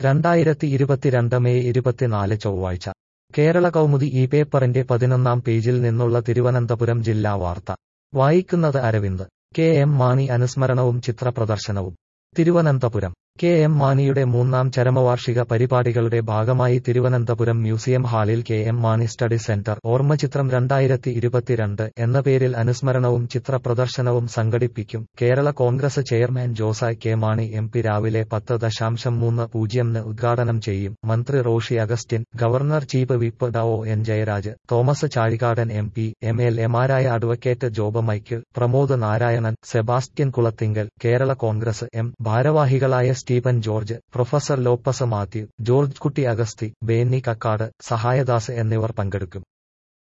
2022 May 24 ചൊവ്വാഴ്ച കേരള കൗമുദി ഈ പേപ്പറിന്റെ 11-ാം പേജിൽ നിന്നുള്ള തിരുവനന്തപുരം ജില്ലാ വാർത്ത വായിക്കുന്നത് അരവിന്ദ്. കെ.എം. മാണി അനുസ്മരണവും ചിത്രപ്രദർശനവും. തിരുവനന്തപുരം കെ.എം. മാണിയുടെ 3-ാം ചരമവാർഷിക പരിപാടികളുടെ ഭാഗമായി തിരുവനന്തപുരം മ്യൂസിയം ഹാളിൽ കെ.എം. മാണി സ്റ്റഡി സെന്റർ ഓർമ്മചിത്രം 2022 എന്ന പേരിൽ അനുസ്മരണവും ചിത്രപ്രദർശനവും സംഘടിപ്പിക്കും. കേരള കോൺഗ്രസ് ചെയർമാൻ ജോസായ് കെ. മാണി എം.പി. രാവിലെ 10:30 ഉദ്ഘാടനം ചെയ്യും. മന്ത്രി Roshi Augustine, governor chief whip ഡോ. എൻ. ജയരാജ്, തോമസ് ചാഴികാടൻ എം.പി., എം.എൽ.എമാരായ advocate Job Michael, Pramod Narayanan, Sebastian Kulathinkal, Kerala Congress M ഭാരവാഹികളായ സ്റ്റീഫൻ ജോർജ്, പ്രൊഫസർ ലോപ്പസ് മാത്യു, ജോർജ് കുട്ടി അഗസ്തി, ബേന്നി കക്കാട്, സഹായദാസ് എന്നിവർ പങ്കെടുക്കും.